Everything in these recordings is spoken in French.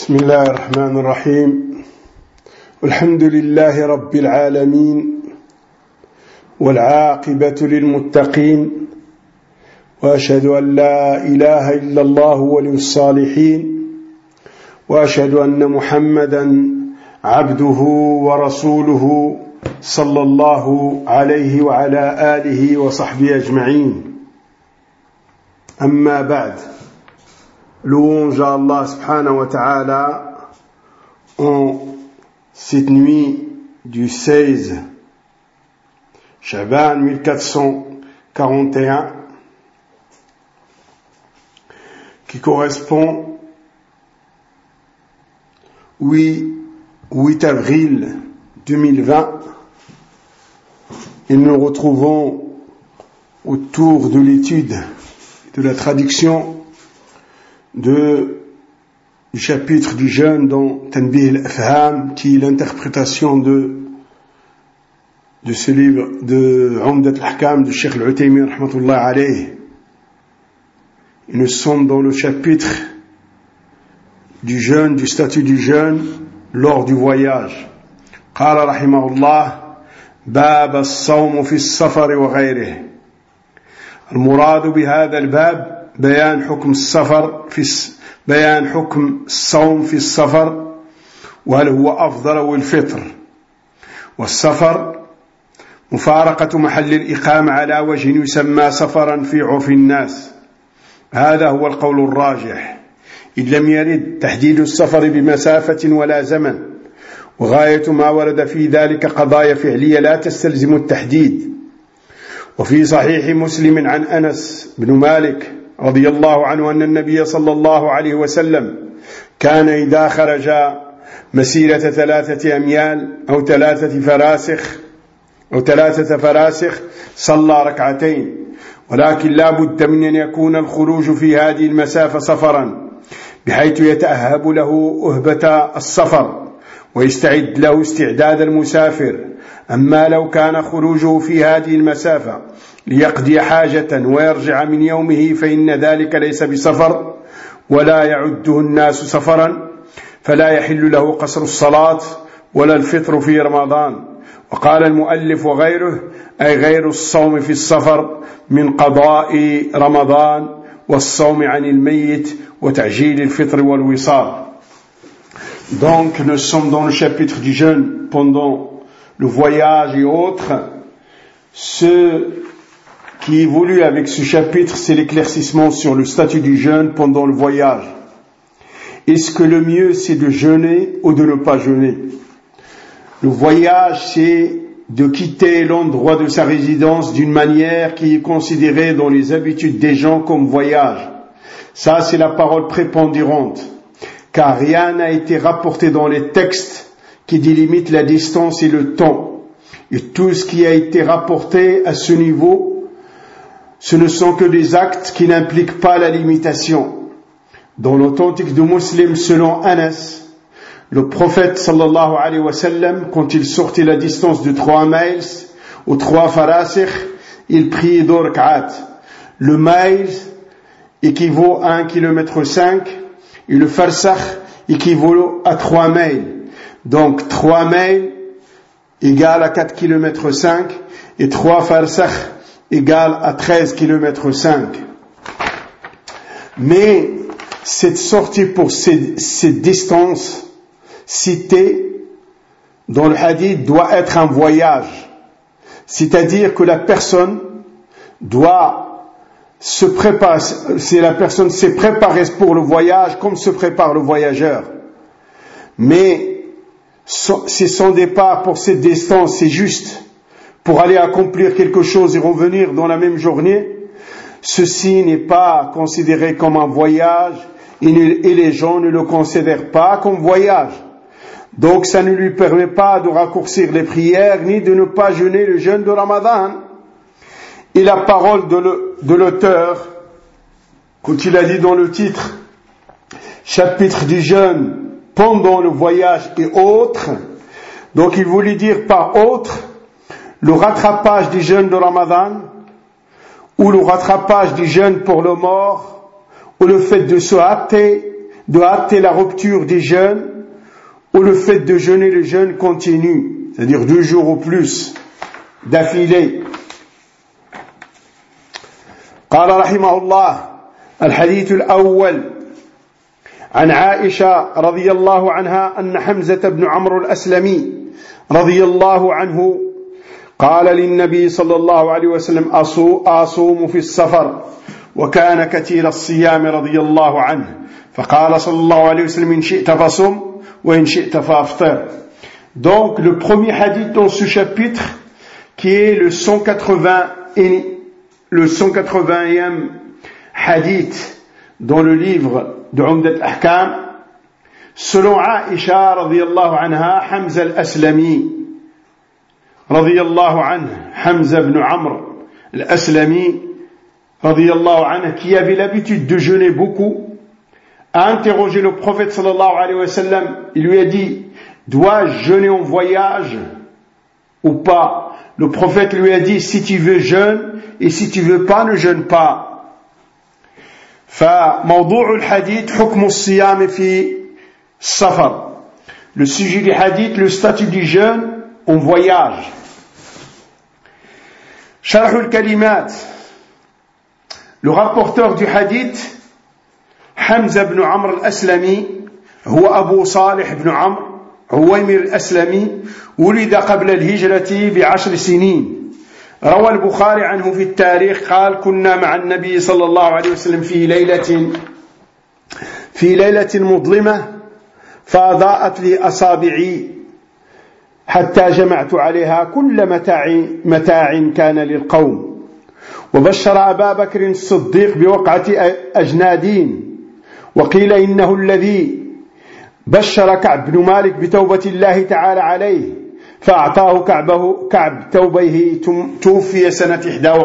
بسم الله الرحمن الرحيم والحمد لله رب العالمين والعاقبة للمتقين وأشهد أن لا إله إلا الله ولي الصالحين وأشهد أن محمدا عبده ورسوله صلى الله عليه وعلى آله وصحبه أجمعين أما بعد. Louange à Allah subhanahu wa ta'ala en cette nuit du 16 Shaban 1441 qui correspond 8 avril 2020 et nous nous retrouvons autour de l'étude de la traduction du chapitre du jeûne dans Tanbih al-Afham, qui est l'interprétation de ce livre de Umdat al-Ahkam de Cheikh al-Uthaymin rahmatullah alayh. Nous sommes dans le chapitre du jeûne, du statut du jeûne lors du voyage. قال رحمه الله باب الصوم في السفر وغيره. المراد بهذا الباب بيان حكم الصوم في السفر وهل هو أفضل أو الفطر. والسفر مفارقة محل الإقامة على وجه يسمى سفرا في عرف الناس، هذا هو القول الراجح إن لم يرد تحديد السفر بمسافة ولا زمن، وغاية ما ورد في ذلك قضايا فعلية لا تستلزم التحديد. وفي صحيح مسلم عن أنس بن مالك رضي الله عنه أن النبي صلى الله عليه وسلم كان إذا خرج مسيرة 3 أميال أو 3 فراسخ صلى ركعتين، ولكن لا بد من أن يكون الخروج في هذه المسافة سفرا بحيث يتأهب له أهبة السفر ويستعد له استعداد المسافر. أما لو كان خروجه في هذه المسافة ليقضي حاجة ويرجع من يومه فإن ذلك ليس بسفر ولا يعده الناس سفرا، فلا يحل له قصر الصلاة ولا الفطر في رمضان. وقال المؤلف وغيره أي غير الصوم في السفر من قضاء رمضان والصوم عن الميت وتعجيل الفطر والوصال. Donc nous sommes dans le chapitre du jeûne pendant le voyage et autres. Ce qui évolue avec ce chapitre, c'est l'éclaircissement sur le statut du jeûne pendant le voyage. Est-ce que le mieux c'est de jeûner ou de ne pas jeûner? Le voyage, c'est de quitter l'endroit de sa résidence d'une manière qui est considérée dans les habitudes des gens comme voyage. Ça, c'est la parole prépondérante, car rien n'a été rapporté dans les textes qui délimitent la distance et le temps. Et tout ce qui a été rapporté à ce niveau, ce ne sont que des actes qui n'impliquent pas la limitation. Dans l'authentique de Muslim, selon Anas, le prophète sallallahu alayhi wa sallam, quand il sortait la distance de 3 miles ou 3 farasikh, il priait 2 rak'at. Le mile équivaut à 1,5 km et le farsakh équivaut à 3 miles. Donc 3 miles égale à 4,5 km et 3 farsakh égale à 13,5 km. Mais cette sortie pour cette distance citée dans le hadith doit être un voyage. C'est-à-dire que la personne doit se préparer, si la personne s'est préparée pour le voyage comme se prépare le voyageur. Mais si son départ pour cette distance c'est juste pour aller accomplir quelque chose et revenir dans la même journée, ceci n'est pas considéré comme un voyage et les gens ne le considèrent pas comme voyage. Donc ça ne lui permet pas de raccourcir les prières ni de ne pas jeûner le jeûne de Ramadan. Et la parole de l'auteur, quand il a dit dans le titre chapitre du jeûne pendant le voyage et autres, donc il voulait dire par autres le rattrapage du jeûne de Ramadan ou le rattrapage du jeûne pour le mort ou le fait de se hâter de hâter la rupture des jeûnes ou le fait de jeûner le jeûne continu, c'est-à-dire 2 jours ou plus d'affilée. قال رحمه الله الحديث الأول عن عائشة رضي الله عنها أن حمزة بن عمرو الأسلمي رضي الله عنه قال للنبي صلى الله عليه وسلم أصوم في السفر وكان كثير الصيام رضي الله عنه فقال صلى الله عليه وسلم إن شئت فصم وإن شئت فأفطر. Donc le premier hadith dans ce chapitre qui est le 180e hadith dans le livre de Umdat al-Ahkam, selon Aïcha radiyallahu anha, Hamza al-Aslami radiyallahu anhu, Hamza ibn Amr al-Aslami radiyallahu anhu, qui avait l'habitude de jeûner beaucoup, a interrogé le prophète sallallahu alayhi wa sallam. Il lui a dit: dois-je jeûner en voyage ou pas? Le prophète lui a dit: si tu veux jeûne, et si tu veux pas, ne jeûne pas. فموضوع الحديث حكم الصيام في السفر. Le sujet du hadith, le statut du jeûne en voyage. شرح الكلمات. Le rapporteur du hadith, حمزة بن عمرو الأسلمي، هو أبو صالح بن عمرو عويمر الأسلمي، ولد قبل الهجرة ب10 سنين. روى البخاري عنه في التاريخ قال: كنا مع النبي صلى الله عليه وسلم في ليلة مظلمة فأضاءت لي أصابعي حتى جمعت عليها كل متاع كان للقوم. وبشر أبا بكر الصديق بوقعة أجنادين، وقيل إنه الذي بشر كعب بن مالك بتوبة الله تعالى عليه فأعطاه كعب توبيه. توفي سنة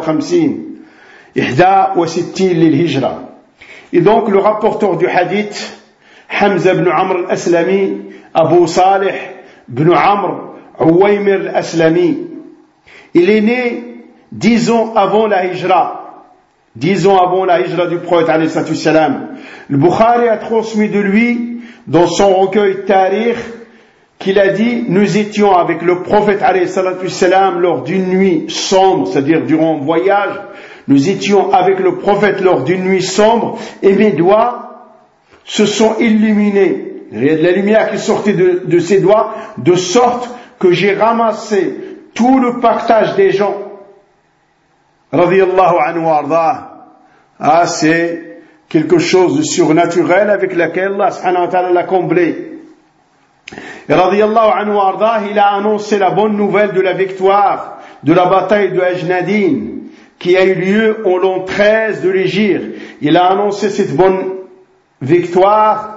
61 للهجرة. Et donc le rapporteur du hadith, Hamza ibn Amr al-Aslami, Abu Salih ibn Amr Uwaymir al-Aslami, il est né 10 ans avant la hijra, 10 ans avant la hijra du prophète alayhi salatu salam. Le Bukhari a transmis de lui dans son recueil Tarikh qu'il a dit: nous étions avec le prophète alayhi salatu salam lors d'une nuit sombre, c'est-à-dire durant un voyage, nous étions avec le prophète lors d'une nuit sombre et mes doigts se sont illuminés. Il y a de la lumière qui sortait de ses doigts, de sorte que j'ai ramassé tout le partage des gens. Radiyallahu anhu ardah. Ah, c'est quelque chose de surnaturel avec lequel Allah subhanahu wa ta'ala l'a comblé. Et radiyallahu anhu ardah, il a annoncé la bonne nouvelle de la victoire de la bataille de Ajnadin qui a eu lieu au l'an 13 de l'Hégire. Il a annoncé cette bonne victoire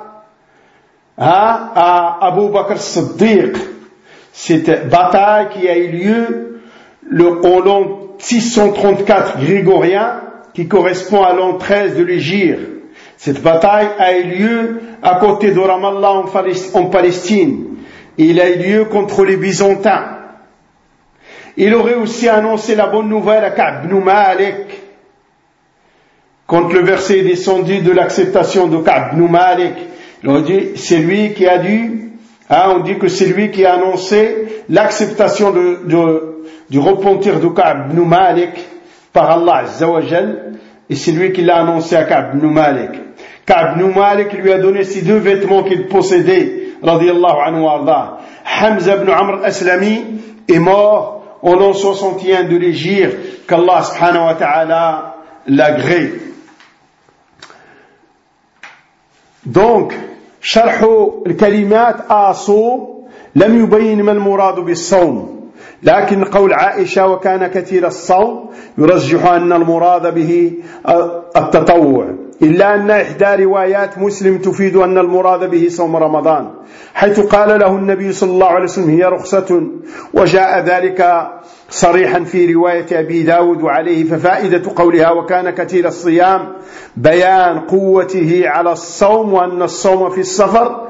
à Abu Bakr Siddiq. Cette bataille qui a eu lieu au l'an 634 grégorien, qui correspond à l'an 13 de l'Hégire. Cette bataille a eu lieu à côté de Ramallah en Palestine. Il a eu lieu contre les Byzantins. Il aurait aussi annoncé la bonne nouvelle à Ka'b ibn Malik. Quand le verset est descendu de l'acceptation de Ka'b ibn Malik, on dit c'est lui qui a dû, on dit que c'est lui qui a annoncé l'acceptation du repentir de Ka'b ibn Malik par Allah Azza wa Jal, et c'est lui qui l'a annoncé à Ka'b ibn Malik. Ka'b ibn Malik lui a donné ces 2 vêtements qu'il possédait, radiyallahu anhu arda. Hamza ibn Amr al-Aslami est mort en l'an 61 de l'Hégire, qu'Allah subhanahu wa ta'ala l'agrée. Donc, شرح الكلمات أصوم لم يبين ما المراد بالصوم، لكن قول عائشة وكان كثير الصوم يرجح أن المراد به التطوع، إلا أن إحدى روايات مسلم تفيد أن المراد به صوم رمضان، حيث قال له النبي صلى الله عليه وسلم هي رخصة، وجاء ذلك صريحا في رواية أبي داود وعليه. ففائدة قولها وكان كثير الصيام بيان قوته على الصوم وأن الصوم في السفر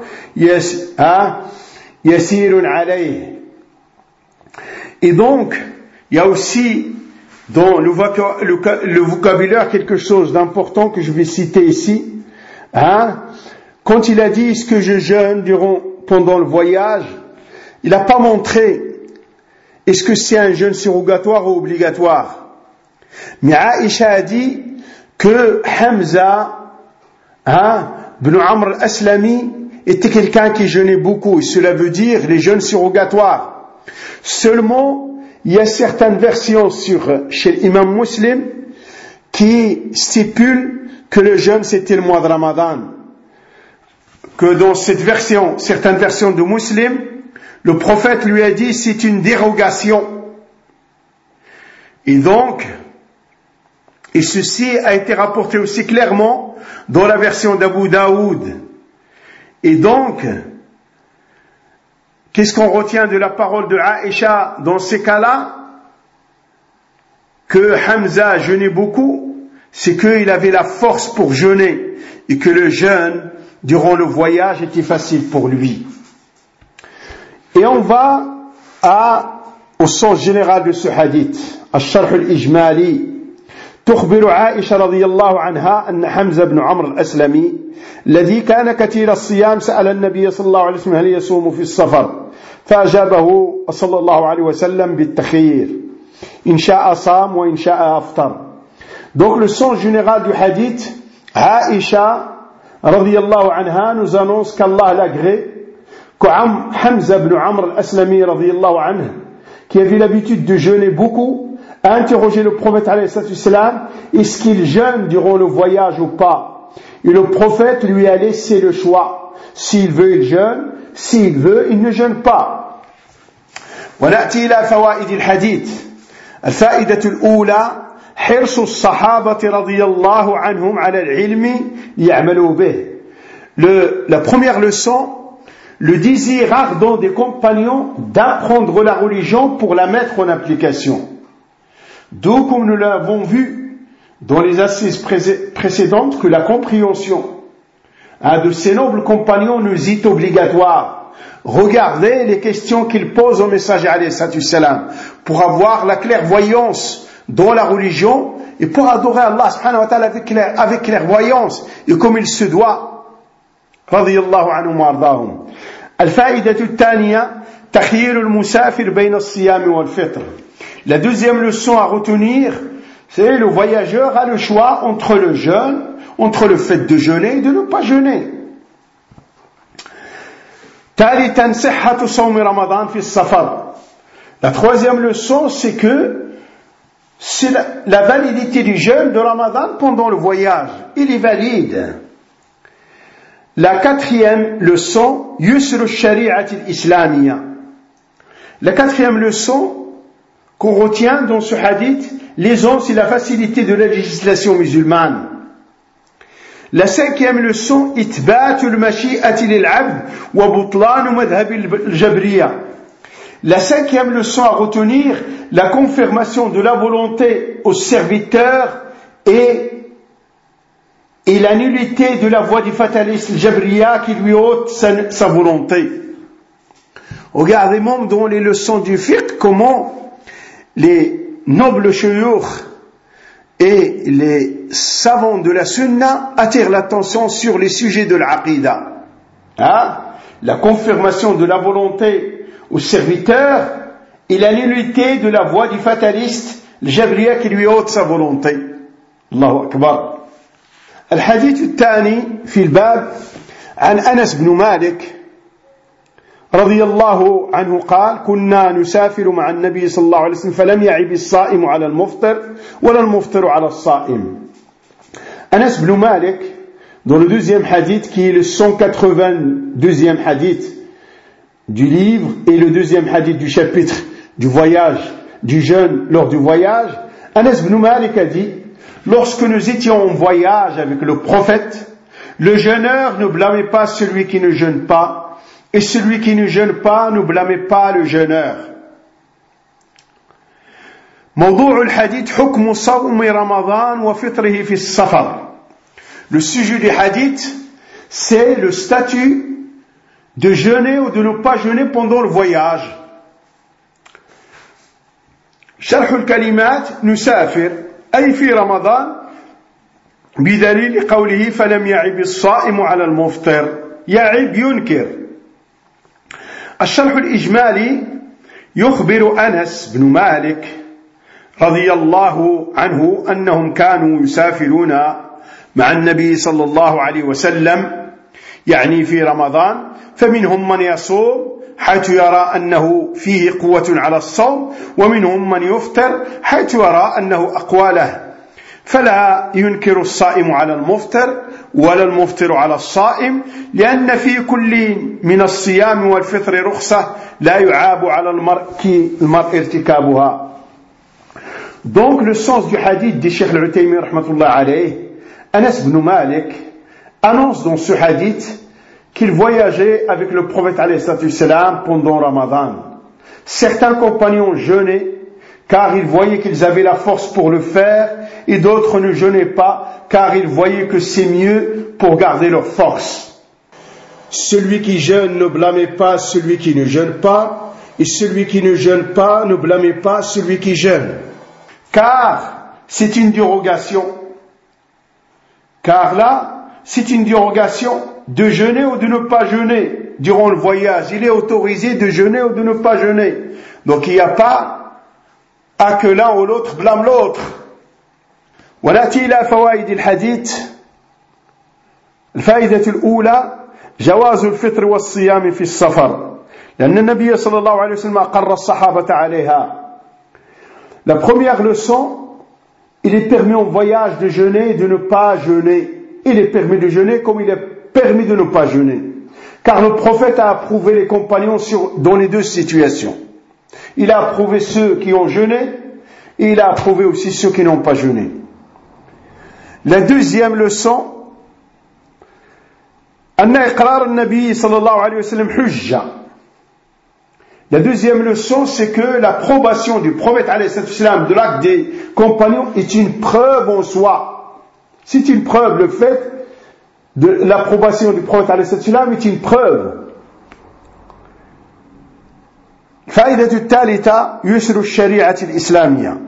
يسير عليه. Et donc, il y a aussi dans le vocabulaire quelque chose d'important que je vais citer ici, quand il a dit est-ce que je jeûne pendant le voyage, il n'a pas montré est-ce que c'est un jeûne surrogatoire ou obligatoire. Mais Aïcha a dit que Hamza ibn Amr al-Aslami était quelqu'un qui jeûnait beaucoup, et cela veut dire les jeûnes surrogatoires. Seulement, il y a certaines versions chez l'imam Muslim qui stipulent que le jeûne c'était le mois de Ramadan. Que dans certaines versions de Muslim, le prophète lui a dit c'est une dérogation. Et donc, et ceci a été rapporté aussi clairement dans la version d'Abu Daoud. Et donc, qu'est-ce qu'on retient de la parole de Aïcha dans ces cas-là? Que Hamza jeûnait beaucoup, c'est qu'il avait la force pour jeûner et que le jeûne durant le voyage était facile pour lui. Et on va au sens général de ce hadith. الشرح الإجمالي تخبر عائشة رضي الله عنها أن حمزة بن عمرو الأسلمي الذي كان كثير الصيام سأل النبي صلى الله عليه وسلم هل يصوم في السفر فأجابه صلى الله عليه وسلم بالتخيير إن شاء صام وإن شاء أفطر. Donc le sens général du hadith, Aïcha رضي الله عنها nous annonce qu'Allah l'agrée, que Hamza ibn Amr al-Aslami رضي الله عنه, qui avait l'habitude de jeûner beaucoup, a interrogé le prophète alayhi salam, est-ce qu'il jeûne durant le voyage ou pas? Et le prophète lui a laissé le choix. S'il veut, il jeûne. S'il veut, il ne jeûne pas. ونأتي إلى فوائد الحديث. الفائدة الأولى حرص الصحابة رضي الله عنهم على العلم ليعملوا به. La première leçon, le désir ardent des compagnons d'apprendre la religion pour la mettre en application. D'où, comme nous l'avons vu dans les assises précédentes, que la compréhension de ces nobles compagnons nous est obligatoire. Regardez les questions qu'ils posent au messager alayhi salam pour avoir la clairvoyance dans la religion et pour adorer Allah subhanahu wa ta'ala avec clairvoyance et comme il se doit. Radiyallahu anhum wa ardahum. الفائدة الثانية تخيير المسافر بين الصيام والفطر. La deuxième leçon à retenir, c'est le voyageur a le choix entre le jeûne, entre le fait de jeûner et de ne pas jeûner. ثالثا صحة صوم رمضان في السفر. La troisième leçon, c'est que c'est la validité du jeûne de Ramadan pendant le voyage. Il est valide. La quatrième leçon, yusr al-shari'at al-islamiyya. La quatrième leçon qu'on retient dans ce hadith, l'aisance et la facilité de la législation musulmane. La cinquième leçon, itbat al-mashi'ati lil-'abd wa butlan madhhab al-jabriyya. La cinquième leçon à retenir, la confirmation de la volonté au serviteur et la nullité de la voie du fataliste Jabriya qui lui ôte sa volonté. Regardez même dans les leçons du fiqh comment les nobles shuyukh et les savants de la sunna attirent l'attention sur les sujets de l'aqida. La confirmation de la volonté au serviteur et la nullité de la voie du fataliste Jabriya qui lui ôte sa volonté. Allahu Akbar. الحديث الثاني في الباب عن أنس بن مالك رضي الله عنه قال كنا نسافر مع النبي صلى الله عليه وسلم فلم يعب الصائم على المفطر ولا المفطر على الصائم. Anas ibn Malik, dans le deuxième hadith qui est le 182e hadith du livre et le deuxième hadith du chapitre du voyage, du jeûne lors du voyage, Anas ibn Malik a dit: lorsque nous étions en voyage avec le prophète, le jeûneur ne blâmait pas celui qui ne jeûne pas, et celui qui ne jeûne pas ne blâmait pas le jeûneur. موضوع الحديث حكم صوم رمضان وفطره في السفر. Le sujet du hadith, c'est le statut de jeûner ou de ne pas jeûner pendant le voyage. شرح الكلمات نسافر أي في رمضان بدليل قوله فلم يعب الصائم على المفطر. يعب ينكر. الشرح الإجمالي يخبر أنس بن مالك رضي الله عنه أنهم كانوا يسافرون مع النبي صلى الله عليه وسلم يعني في رمضان، فمنهم من يصوم حيث يرى أنه فيه قوة على الصوم، ومنهم من يفطر حيث يرى أنه أقوى له، فلا ينكر الصائم على المفطر ولا المفطر على الصائم، لأن في كل من الصيام والفطر رخصة لا يعاب على المرء ارتكابها. Donc le sens du hadith du Cheikh Al-Uthaymin rahmatullah alayh, Anas ibn Malik annonce dans ce hadith qu'il voyageait avec le prophète alayhi salam pendant Ramadan. Certains compagnons jeûnaient car ils voyaient qu'ils avaient la force pour le faire, et d'autres ne jeûnaient pas car ils voyaient que c'est mieux pour garder leur force. Celui qui jeûne ne blâmait pas celui qui ne jeûne pas, et celui qui ne jeûne pas ne blâmait pas celui qui jeûne. Car c'est une dérogation. Car là, c'est une dérogation de jeûner ou de ne pas jeûner durant le voyage. Il est autorisé de jeûner ou de ne pas jeûner. Donc il n'y a pas à que l'un ou l'autre blâme l'autre. ونأتي إلى فوائد الحديث. الفائدة الأولى جواز الفطر والصيام في السفر، لأن النبي صلى الله عليه وسلم أقر الصحابة عليها. La première leçon, il est permis en voyage de jeûner et de ne pas jeûner. Il est permis de jeûner comme il est permis de ne pas jeûner. Car le prophète a approuvé les compagnons dans les deux situations. Il a approuvé ceux qui ont jeûné et il a approuvé aussi ceux qui n'ont pas jeûné. La deuxième leçon, أن إقرار النبي صلى الله عليه وسلم حجة. La deuxième leçon, c'est que l'approbation du prophète alayhi salam de l'acte des compagnons est une preuve en soi. C'est une preuve, le fait de l'approbation du prophète alayhi salam est une preuve. الفائدة الثالثة يسر الشريعة الإسلامية.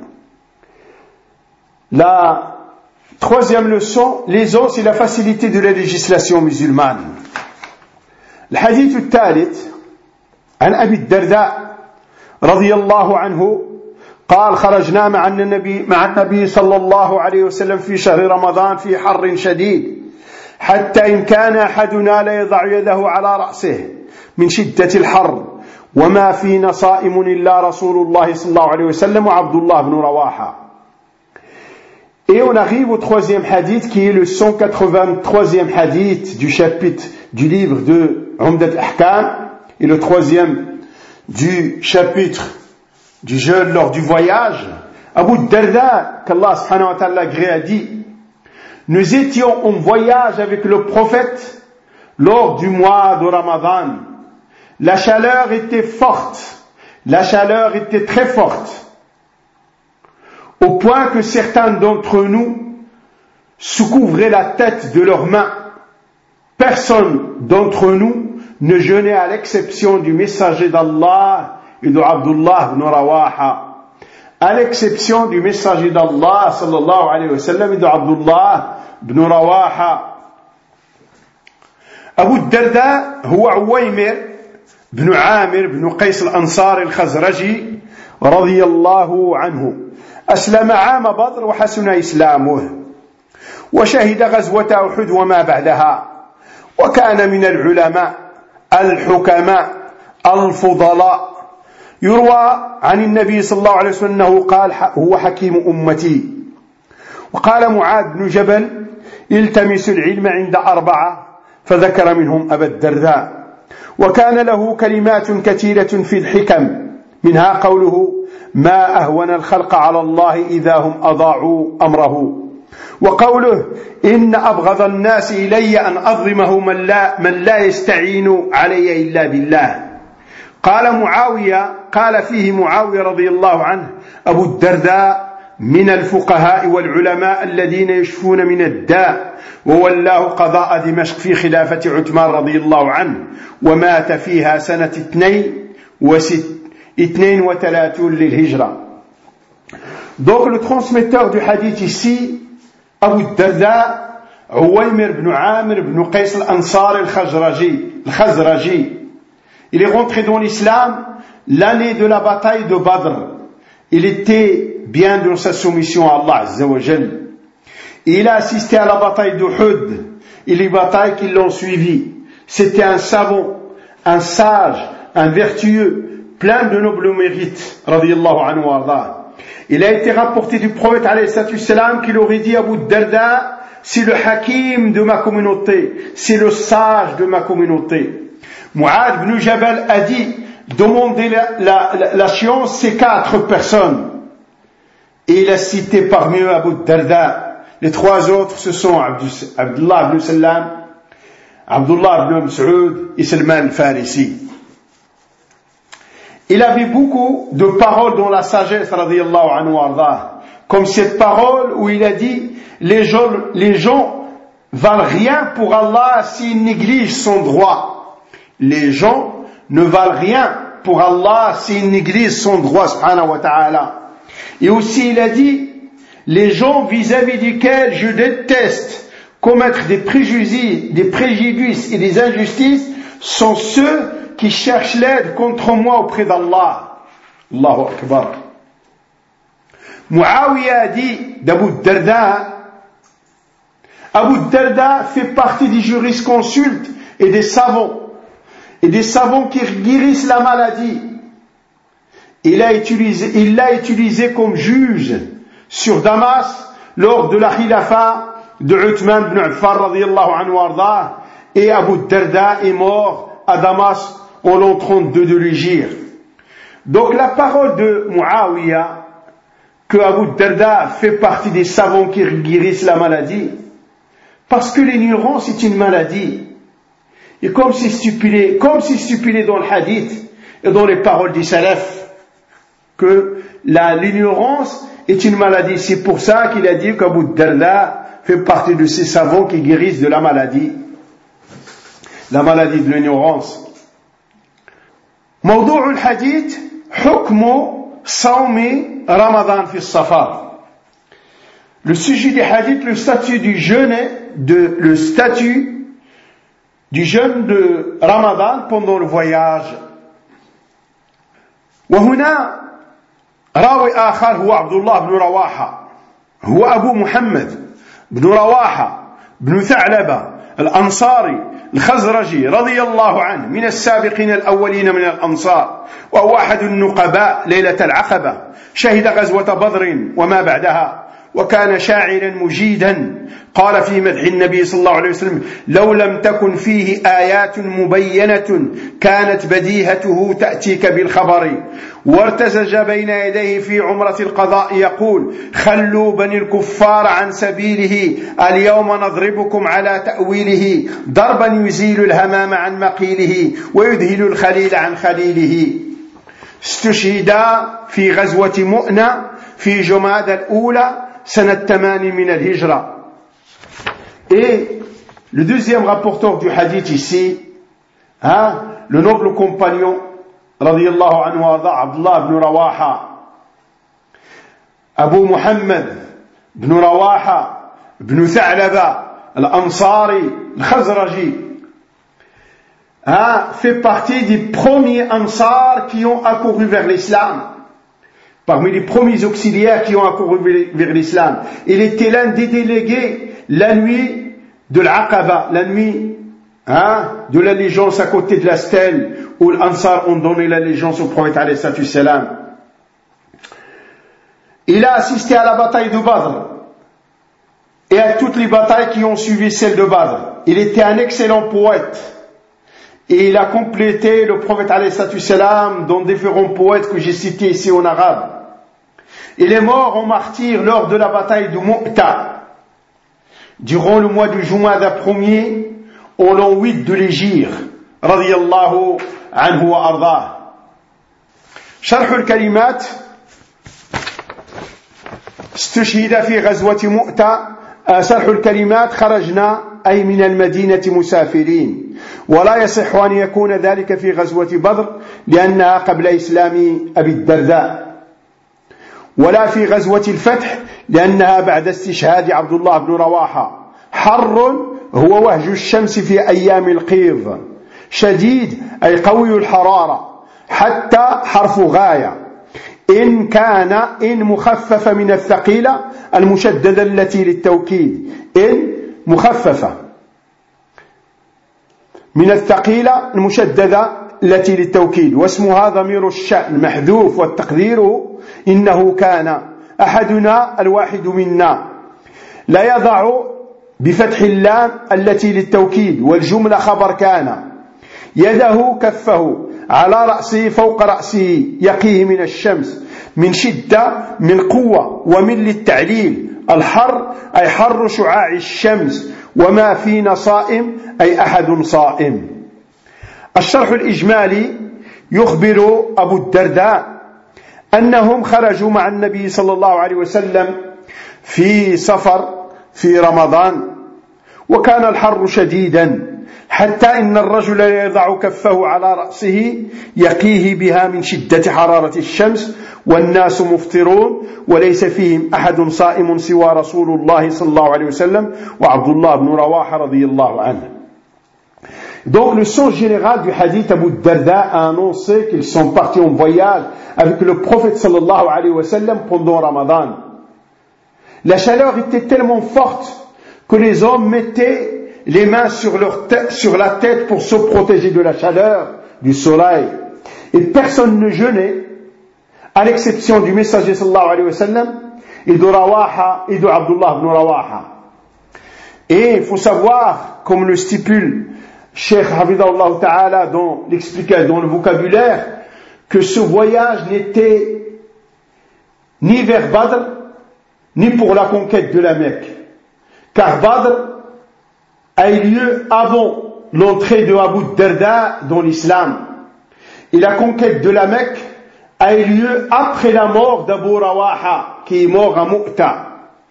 La troisième leçon, l'aisance et la facilité de la législation musulmane. الحديث الثالث عن أبي الدرداء رضي الله عنه قال خرجنا مع النبي صلى الله عليه وسلم في شهر رمضان في حر شديد حتى إن كان أحدنا لا يضع يده على رأسه من شدة الحر وما فينا صائم إلا رسول الله صلى الله عليه وسلم وعبد الله بن رواحة. Et on arrive au troisième hadith qui est le 183e hadith du chapitre du livre de Umdat al-Ahkam et le troisième du chapitre du jeûne lors du voyage. Abu Darda, qu'Allah subhanahu wa ta'ala a dit, nous étions en voyage avec le prophète lors du mois de Ramadan. La chaleur était forte, la chaleur était très forte, au point que certains d'entre nous se couvraient la tête de leurs mains. Personne d'entre nous ne jeûnait à l'exception du messager d'Allah et de Abdullah ibn Rawaha. À l'exception du messager d'Allah sallallahu alayhi wa sallam et de Abdullah ibn Rawaha. Abu Darda هو عويمر بن عامر بن قيس الأنصاري الخزرجي رضي الله عنه. أسلم عام بدر وحسن إسلامه وشهد غزوة أحد وما بعدها، وكان من العلماء الحكماء الفضلاء. يروى عن النبي صلى الله عليه وسلم أنه قال هو حكيم أمتي. وقال معاذ بن جبل التمس العلم عند أربعة، فذكر منهم أبا الدرداء. وكان له كلمات كثيرة في الحكم، منها قوله ما أهون الخلق على الله إذا هم أضاعوا أمره، وقوله إن أبغض الناس إلي أن أظلمه من لا يستعين علي إلا بالله. قال فيه معاوية رضي الله عنه أبو الدرداء من الفقهاء والعلماء الذين يشفون من الداء، وولاه قضاء دمشق في خلافة عثمان رضي الله عنه، ومات فيها سنة 32 للهجرة. Donc le transmetteur du hadith ici, Abu Darda, Uwaymir ibn Amir ibn Qais al-Ansari al-Khazraji. Il est rentré dans l'islam l'année de la bataille de Badr. Il était bien dans sa soumission à Allah Azza wa Jal. Il a assisté à la bataille d'Uhud et les batailles qui l'ont suivi. C'était un savant, un sage, un vertueux, plein de nobles mérites, radiyallahu anhu wa arda. Il a été rapporté du prophète alayhi salam qu'il aurait dit à Abu Darda, c'est le hakim de ma communauté, c'est le sage de ma communauté. Mu'adh ibn Jabal a dit, demandez la science, c'est 4 personnes. Et il a cité parmi eux Abu Darda. Les 3 autres, ce sont Abdullah ibn Salam, Abdullah ibn Mas'ud et Salman al-Farisi. Il avait beaucoup de paroles dans la sagesse, radiyallahu anhu arda, comme cette parole où il a dit, les gens valent rien pour Allah s'ils négligent son droit. Les gens ne valent rien pour Allah s'ils négligent son droit, subhanahu wa ta'ala. Et aussi il a dit, les gens vis-à-vis desquels je déteste commettre des préjudices et des injustices sont ceux qui cherchent l'aide contre moi auprès d'Allah. Allahu Akbar. Muawiya a dit d'Abu Darda, Abu Darda fait partie des jurisconsultes et des savants qui guérissent la maladie. Il l'a utilisé comme juge sur Damas lors de la khilafa de Uthman ibn Affan radiyallahu anhu arda, et Abu Darda est mort à Damas en l'an 32 de l'Hégire. Donc la parole de Muawiya que Abu Darda fait partie des savants qui guérissent la maladie, parce que l'ignorance est une maladie. Et comme c'est stipulé dans le hadith et dans les paroles des salaf, que l'ignorance est une maladie. C'est pour ça qu'il a dit qu'Abu Darda fait partie de ces savants qui guérissent de la maladie de l'ignorance. موضوع الحديث حكم صوم رمضان في السفر. Le sujet du hadith, le statut du jeûne de Ramadan pendant le voyage. وهنا راوي آخر هو عبد الله بن رواحة، هو أبو محمد بن رواحة بن ثعلبة الأنصاري الخزرجي رضي الله عنه من السابقين الأولين من الأنصار، وهو أحد النقباء ليلة العقبة، شهد غزوة بدر وما بعدها، وكان شاعرا مجيدا. قال في مدح النبي صلى الله عليه وسلم: لو لم تكن فيه آيات مبينة كانت بديهته تأتيك بالخبر. وارتزج بين يديه في عمرة القضاء يقول: خلوا بني الكفار عن سبيله، اليوم نضربكم على تأويله، ضربا يزيل الهمام عن مقيله ويذهل الخليل عن خليله. استشهد في غزوة مؤنة في جمادى الأولى سنة 8 من الهجرة. Et le deuxième rapporteur du hadith ici, le noble compagnon radiyallahu anhu Abdullah ibn Rawaha, Abu Muhammad ibn Rawaha ibn Tha'laba al-Ansari al-Khazraji, fait partie des premiers Ansars qui ont accouru vers l'islam, parmi les premiers auxiliaires qui ont accouru vers l'islam. Il était l'un des délégués la nuit de l'Aqaba, la nuit de l'allégeance à côté de la stèle où les Ansar ont donné l'allégeance au prophète alayhi salam. Il a assisté à la bataille de Badr et à toutes les batailles qui ont suivi celle de Badr. Il était un excellent poète et il a complété le prophète alayhi salam dans différents poètes que j'ai cités ici en arabe. Il est mort en martyr lors de la bataille de Mu'ta durant le mois de Jumada premier au l'an 8 de l'Hégire radiyallahu anhu wa ardah. شرح الكلمات: استشهد في غزوة مؤتة. شرح الكلمات: خرجنا أي من المدينة مسافرين، ولا يصح أن يكون ذلك في غزوة بدر لأنها قبل إسلام أبي الدرداء، ولا في غزوة الفتح لأنها بعد استشهاد عبد الله بن رواحة. حر هو وهج الشمس في أيام القيظ شديد أي قوي الحرارة حتى حرف غاية إن مخففة من الثقيلة المشددة التي للتوكيد إن مخففة من الثقيلة المشددة التي للتوكيد واسمها ضمير الشأن محذوف والتقدير إنه كان أحدنا الواحد منا لا يضع بفتح اللام التي للتوكيد والجملة خبر كان يده كفه على رأسه فوق رأسه يقيه من الشمس من شدة من قوة ومن للتعليل الحر أي حر شعاع الشمس وما فينا صائم أي أحد صائم. الشرح الإجمالي يخبر أبو الدرداء أنهم خرجوا مع النبي صلى الله عليه وسلم في سفر في رمضان وكان الحر شديدا حتى إن الرجل يضع كفه على رأسه يقيه بها من شدة حرارة الشمس والناس مفطرون وليس فيهم أحد صائم سوى رسول الله صلى الله عليه وسلم وعبد الله بن رواحة رضي الله عنه. Donc le sens général du hadith, Abu Darda a annoncé qu'ils sont partis en voyage avec le prophète sallallahu alayhi wa sallam pendant Ramadan. La chaleur était tellement forte que les hommes mettaient les mains sur la tête pour se protéger de la chaleur, du soleil. Et personne ne jeûnait, à l'exception du messager sallallahu alayhi wa sallam et de Rawaha et de Abdullah ibn Rawaha. Et il faut savoir, comme le stipule Cheikh Hafidahullah Ta'ala dans l'explication, dans le vocabulaire, que ce voyage n'était ni vers Badr, ni pour la conquête de la Mecque. Car Badr a eu lieu avant l'entrée de Abu Darda dans l'islam. Et la conquête de la Mecque a eu lieu après la mort d'Abu Rawaha, qui est mort à Mu'ta.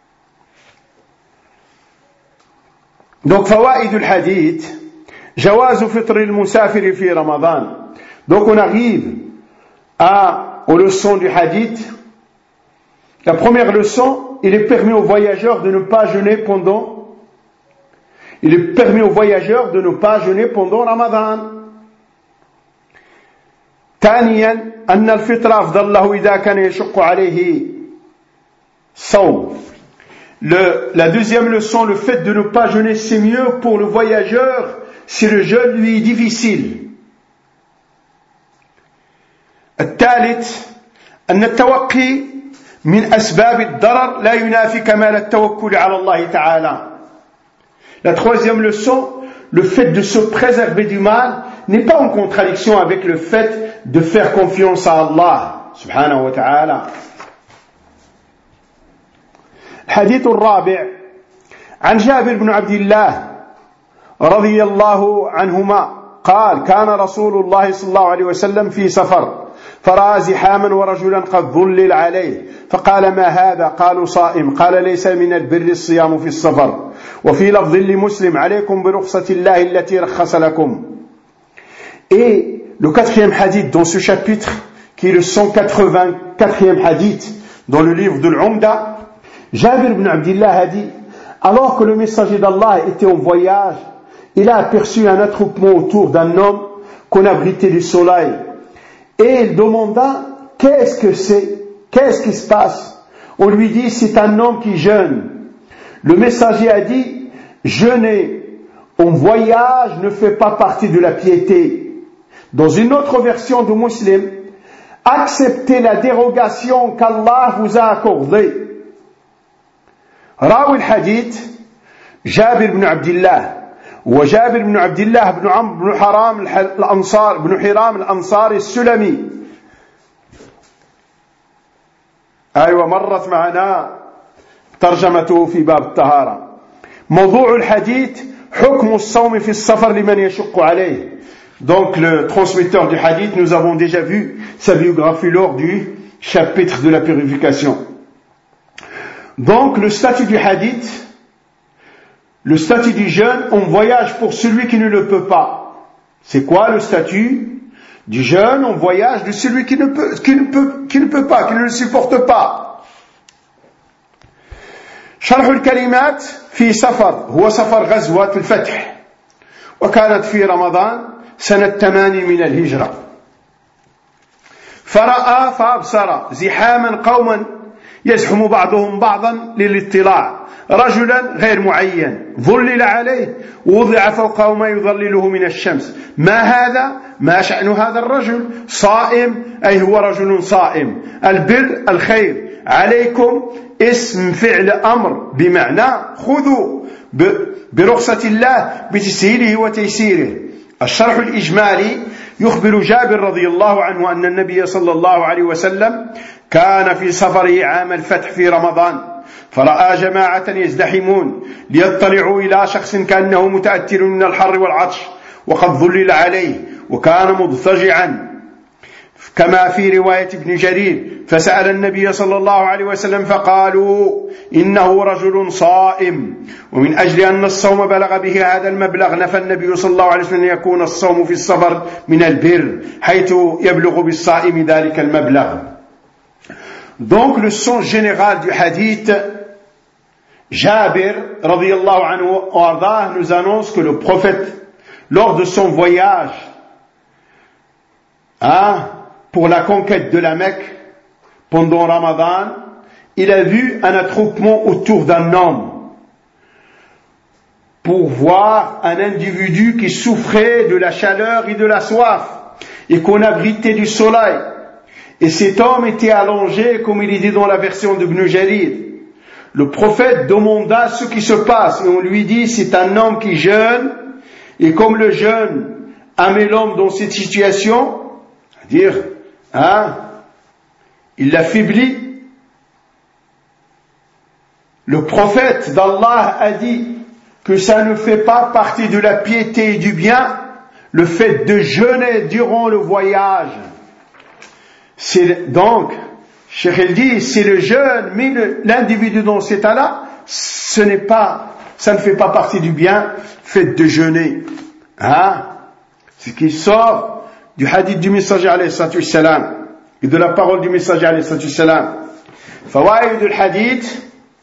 Donc, fawaïd al-hadith, جواز فطر المسافر في رمضان. Donc on arrive aux leçons du hadith. La première leçon, il est permis aux voyageurs de ne pas jeûner pendant Ramadan. ثانيا أن الفطر أفضل له إذا كان يشق عليه صوم. La deuxième leçon, le fait de ne pas jeûner, c'est mieux pour le voyageur si le jeûne lui est difficile. الثالث أن التوقي من أسباب الضرر لا ينافي كمال التوكل على الله تعالى. La troisième leçon, le fait de se préserver du mal n'est pas en contradiction avec le fait de faire confiance à Allah subhanahu wa ta'ala. الحديث الرابع عن جابر بن عبد الله رضي الله عنهما قال كان رسول الله صلى الله عليه وسلم في سفر فرأى زحاما ورجلا قد ظلل عليه فقال ما هذا قالوا صائم قال ليس من البر الصيام في السفر وفي لفظ لمسلم عليكم برخصة الله التي رخص لكم. Et le quatrième hadith dans ce chapitre qui est le 184e hadith dans le livre de l'Umda, Jabir ibn Abdillah a dit alors que le messager d'Allah était en voyage, il a aperçu un attroupement autour d'un homme qu'on abritait du soleil. Et il demanda, qu'est-ce que c'est? Qu'est-ce qui se passe? On lui dit, c'est un homme qui jeûne. Le messager a dit, jeûner en voyage ne fait pas partie de la piété. Dans une autre version de Muslim, acceptez la dérogation qu'Allah vous a accordée. راوي الحديث جابر بن عبد الله وجابر بن عبد الله بن عمرو بن حرام الأنصار بن حرام الأنصاري السلمي. أيوة مرت معنا ترجمته في باب الطهارة. موضوع الحديث حكم الصوم في السفر لمن يشق عليه. Donc le transmetteur du hadith, nous avons déjà vu sa biographie lors du chapitre de la purification. Donc le statut du hadith, le statut du jeûne en voyage pour celui qui ne le peut pas. C'est quoi le statut du jeûne en voyage de celui qui ne peut pas, qui ne le supporte pas? شرح الكلمات في سفر هو سفر غزوة الفتح وكانت في رمضان سنة 8 من الهجرة. فرأى فأبصر زحاما قوما يزحم بعضهم بعضا للاطلاع رجلا غير معين ظلل عليه ووضع فوقه ما يظلله من الشمس. ما هذا؟ ما شأن هذا الرجل؟ صائم، أي هو رجل صائم. البر الخير، عليكم اسم فعل أمر بمعنى خذوا برخصة الله بتسهيله وتيسيره. الشرح الإجمالي يخبر جابر رضي الله عنه أن النبي صلى الله عليه وسلم كان في سفره عام الفتح في رمضان فرأى جماعة يزدحمون ليطلعوا إلى شخص كأنه متأثر من الحر والعطش وقد ظلل عليه وكان مضطجعا كما في رواية ابن جرير، فسأل النبي صلى الله عليه وسلم فقالوا إنه رجل صائم. ومن أجل أن الصوم بلغ به هذا المبلغ نفى النبي صلى الله عليه وسلم أن يكون الصوم في السفر من البر حيث يبلغ بالصائم ذلك المبلغ. Donc le sens général du hadith, Jabir radiyallahu anhu ardah nous annonce que le prophète lors de son voyage pour la conquête de la Mecque pendant Ramadan, il a vu un attroupement autour d'un homme pour voir un individu qui souffrait de la chaleur et de la soif et qu'on abritait du soleil. Et cet homme était allongé, comme il est dit dans la version de Ibn Jarir. Le prophète demanda ce qui se passe et on lui dit c'est un homme qui jeûne, et comme le jeûne a mis l'homme dans cette situation, c'est-à-dire il l'affaiblit. Le prophète d'Allah a dit que ça ne fait pas partie de la piété et du bien le fait de jeûner durant le voyage. Donc, Cheikh el dit, c'est le jeûne, mais l'individu dans cet état-là, ça ne fait pas partie du bien, fait de jeûner. Ce qui sort du hadith du messager alayhi salatu wassalam et de la parole du messager alayhi salatu wassalam. Fawaïd al-hadith.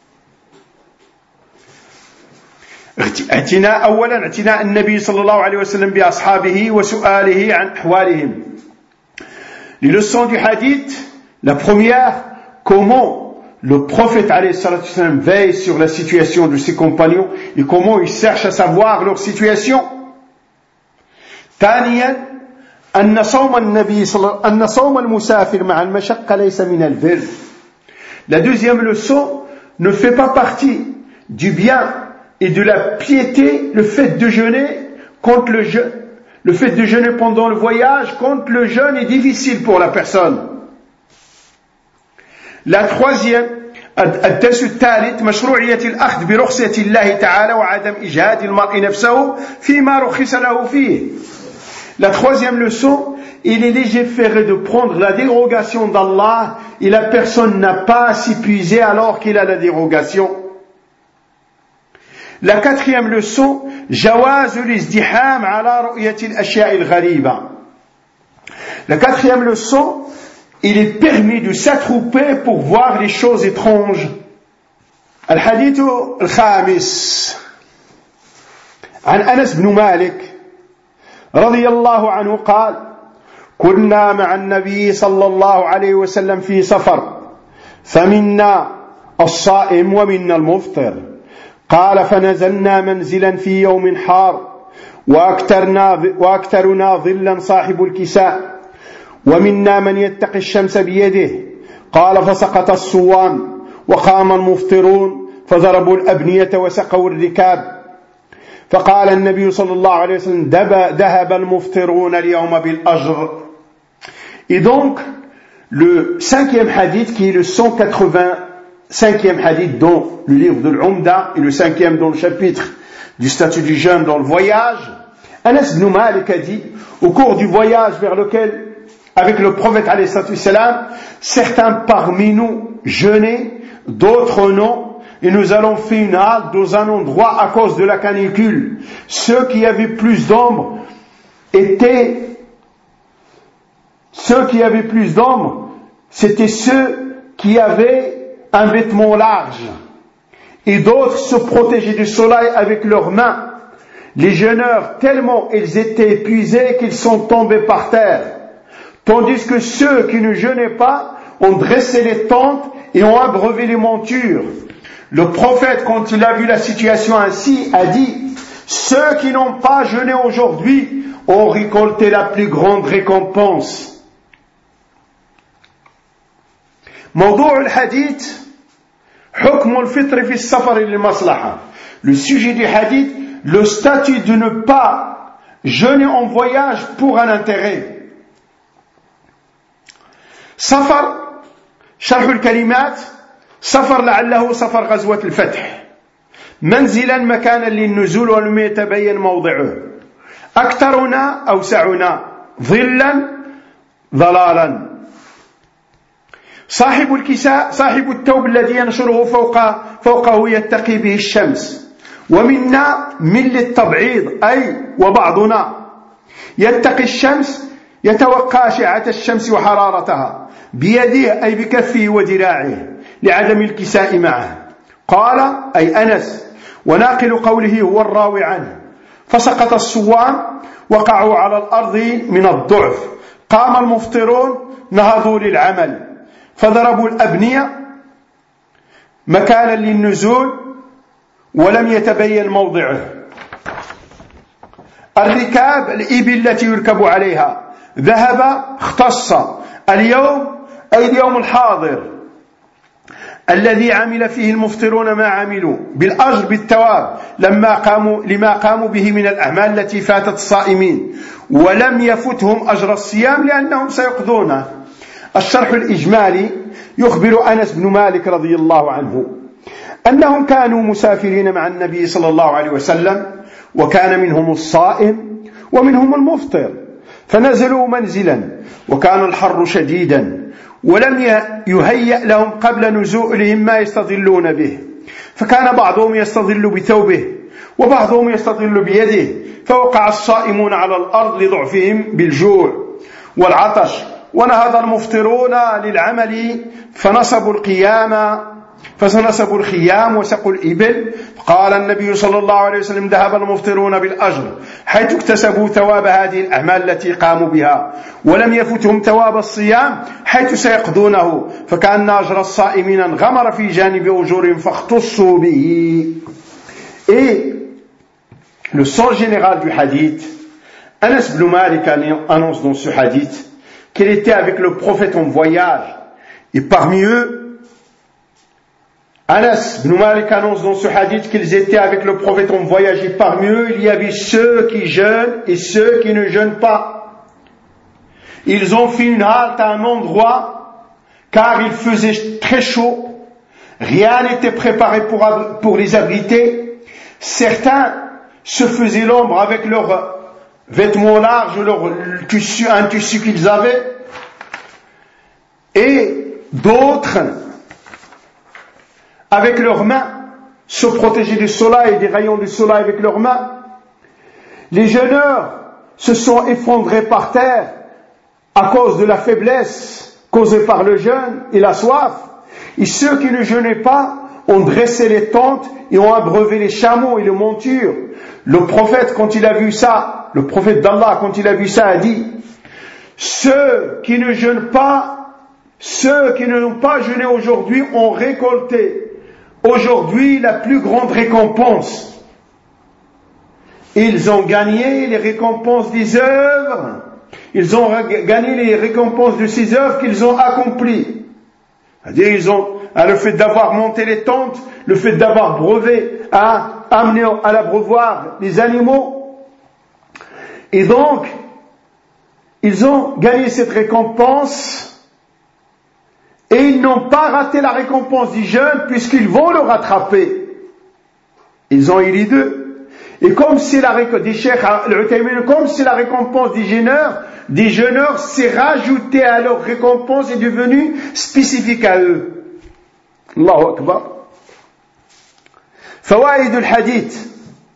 أولا اعتناء النبي صلى الله عليه وسلم بأصحابه وسؤاله عن أحوالهم. Les leçons du hadith, la première, comment le prophète alayhi salatu wassalam veille sur la situation de ses compagnons et comment il cherche à savoir leur situation. ثانيا أن صوم المسافر مع المشقة ليس من البر. La deuxième leçon ne fait pas partie du bien et de la piété le fait de jeûner contre le fait de jeûner pendant le voyage quand le jeûne est difficile pour la personne. La troisième, الدرس الثالث مشروعية الأخذ برخصة الله تعالى وعدم إجهاد المرء نفسه فيما رخص له فيه. La troisième leçon, il est légiféré de prendre la dérogation d'Allah et la personne n'a pas à s'épuiser alors qu'il a la dérogation. La quatrième leçon, جواز الازدحام على رؤية الأشياء الغريبة. La quatrième leçon, il est permis de s'attrouper pour voir les choses étranges. الحديث الخامس عن أنس بن مالك رضي الله عنه قال: كنا مع النبي صلى الله عليه وسلم في سفر فمنا الصائم ومنا المفطر. قال: فنزلنا منزلا في يوم حار وأكثرنا ظلا صاحب الكساء ومنا من يتقي الشمس بيده. قال: فسقط الصوام وقام المفطرون فضربوا الأبنية وسقوا الركاب. فقال النبي صلى الله عليه وسلم: ذهب المفطرون اليوم بالأجر. Et donc, le cinquième hadith qui est le 185e hadith dans le livre de l'Umda et le 5e dans le chapitre du statut du jeûne dans le voyage, Anas ibn Malik a dit, au cours du voyage vers lequel, avec le prophète alayhi salatu salam, certains parmi nous jeûnaient, d'autres non, et nous allons faire une halte dans un endroit à cause de la canicule. Ceux qui avaient plus d'ombre c'était ceux qui avaient un vêtement large. et d'autres se protégeaient du soleil avec leurs mains. Les jeûneurs, tellement ils étaient épuisés qu'ils sont tombés par terre, tandis que ceux qui ne jeûnaient pas ont dressé les tentes et ont abreuvé les montures. Le prophète, quand il a vu la situation ainsi, a dit: ceux qui n'ont pas jeûné aujourd'hui ont récolté la plus grande récompense. موضوع الحديث حكم الفطر في السفر للمصلحة. Le sujet du hadith, le statut de ne pas jeûner en voyage pour un intérêt. سفر شرح الكلمات سفر لعله سفر غزوة الفتح منزلا مكانا للنزول ولم يتبين موضعه أكثرنا أوسعنا ظلا ضلالا صاحب الكساء صاحب الثوب الذي ينشره فوقه يتقي به الشمس ومنا من للتبعيض أي وبعضنا يتقي الشمس يتوقع أشعة الشمس وحرارتها بيده أي بكفه وذراعه لعدم الكساء معه. قال أي أنس وناقل قوله هو الراوي عنه فسقط الصوام وقعوا على الأرض من الضعف قام المفطرون نهضوا للعمل فضربوا الأبنية مكانا للنزول ولم يتبين موضعه. الركاب الإبل التي يركب عليها ذهب اختص اليوم أي اليوم الحاضر الذي عمل فيه المفطرون ما عملوا بالأجر بالثواب لما قاموا به من الأعمال التي فاتت الصائمين ولم يفتهم أجر الصيام لأنهم سيقضونه. الشرح الإجمالي يخبر أنس بن مالك رضي الله عنه أنهم كانوا مسافرين مع النبي صلى الله عليه وسلم وكان منهم الصائم ومنهم المفطر فنزلوا منزلا وكان الحر شديدا ولم يهيأ لهم قبل نزولهم ما يستظلون به فكان بعضهم يستظل بثوبه وبعضهم يستظل بيده فوقع الصائمون على الأرض لضعفهم بالجوع والعطش ونهض المفطرون للعمل فنصبوا الخيام وسقوا الإبل. قال النبي صلى الله عليه وسلم ذهب المفطرون بالأجر حيث اكتسبوا ثواب هذه الأعمال التي قاموا بها ولم يفتهم ثواب الصيام حيث سيقضونه فكأن أجر الصائمين انغمر في جانب أجورهم فاختصوا به. Et le sens général du hadith, Anas ibn Malik annonce dans ce hadith qu'il était avec le prophète en voyage et parmi eux Anas ibn Malik annonce dans ce hadith qu'ils étaient avec le prophète en voyage et parmi eux il y avait ceux qui jeûnent et ceux qui ne jeûnent pas. Ils ont fait une halte à un endroit car il faisait très chaud, rien n'était préparé pour les abriter. Certains se faisaient l'ombre avec leurs vêtements larges, un tissu qu'ils avaient, et d'autres avec leurs mains, se protéger du soleil et des rayons du soleil avec leurs mains. Les jeûneurs se sont effondrés par terre à cause de la faiblesse causée par le jeûne et la soif. Et ceux qui ne jeûnaient pas ont dressé les tentes et ont abreuvé les chameaux et les montures. Le prophète, quand il a vu ça, le prophète d'Allah, quand il a vu ça, a dit: ceux qui ne jeûnent pas, ceux qui n'ont pas jeûné aujourd'hui ont récolté aujourd'hui la plus grande récompense. Ils ont gagné les récompenses des œuvres, ils ont gagné les récompenses de ces œuvres qu'ils ont accomplies. C'est-à-dire, ils ont, le fait d'avoir monté les tentes, le fait d'avoir brevé, amené à l'abreuvoir les animaux. Et donc, ils ont gagné cette récompense. Et ils n'ont pas raté la récompense du jeûne puisqu'ils vont le rattraper. Ils ont eu les deux. Et comme c'est la récompense des jeûneurs, c'est rajouté à leur récompense et devenu spécifique à eux. Allahu Akbar. فوائد الحديث.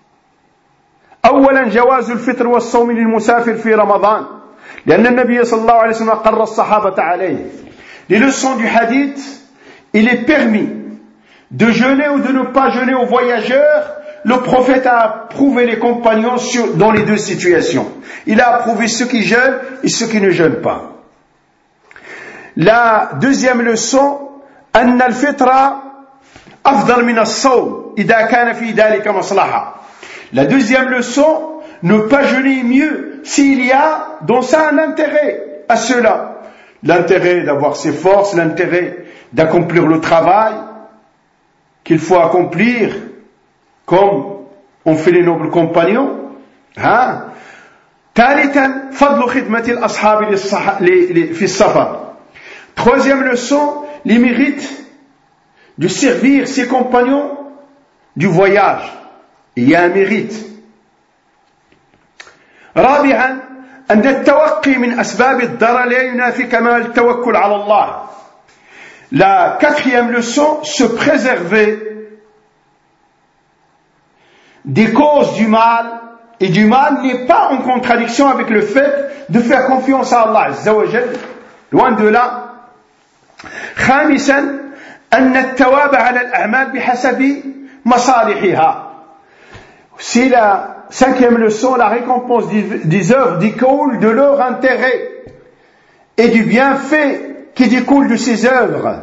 أولا جواز الفطر والصوم للمسافر في رمضان لأن النبي صلى الله عليه وسلم قرر الصحابة عليه. Les leçons du hadith, il est permis de jeûner ou de ne pas jeûner aux voyageurs, le prophète a approuvé les compagnons dans les deux situations. Il a approuvé ceux qui jeûnent et ceux qui ne jeûnent pas. La deuxième leçon, أن الفطرة أفضل من الصوم إذا كان في ذلك مصلحة. La deuxième leçon, ne pas jeûner mieux s'il y a dans ça un intérêt à cela. L'intérêt d'avoir ses forces, l'intérêt d'accomplir le travail qu'il faut accomplir, comme ont fait les nobles compagnons. ثالثا فضل خدمة الأصحاب في السفر. Troisième leçon, les mérites de servir ses compagnons du voyage. Il y a un mérite. رابعا أن التوقي من أسباب الضرر لا ينافي كمال التوكل على الله. La quatrième leçon, se préserver des causes du mal, et du mal n'est pas en contradiction avec le fait de faire confiance à Allah Azza wa Jal. Loin de là. خامسا أن الثواب على الأعمال بحسب مصالحها. C'est la cinquième leçon, la récompense des œuvres découle de leur intérêt et du bienfait qui découle de ces œuvres.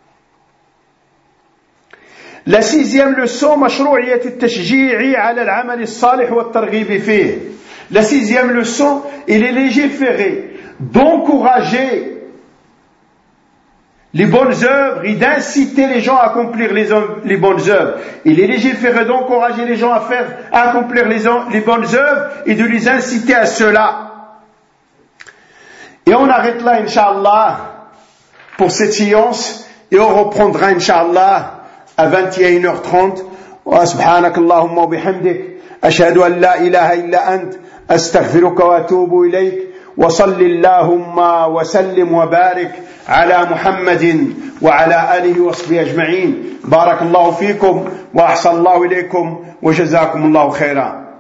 La sixième leçon, مشروعية التشجيع على العمل الصالح والترغيب فيه. La sixième leçon, il est légiféré d'encourager les bonnes œuvres et d'inciter les gens à accomplir les bonnes œuvres. Il est légiféré d'encourager les gens à accomplir les bonnes œuvres et de les inciter à cela. Et on arrête là, Inch'Allah, pour cette séance, et on reprendra, Inch'Allah, à 21h30. Wa subhanak Allahumma wa bihamdik, ashhadu an la ilaha illa ant, astaghfiruka wa atubu ilayk. وصل اللهم وسلم وبارك على محمد وعلى آله وصحبه أجمعين. بارك الله فيكم وأحسن الله إليكم وجزاكم الله خيرا.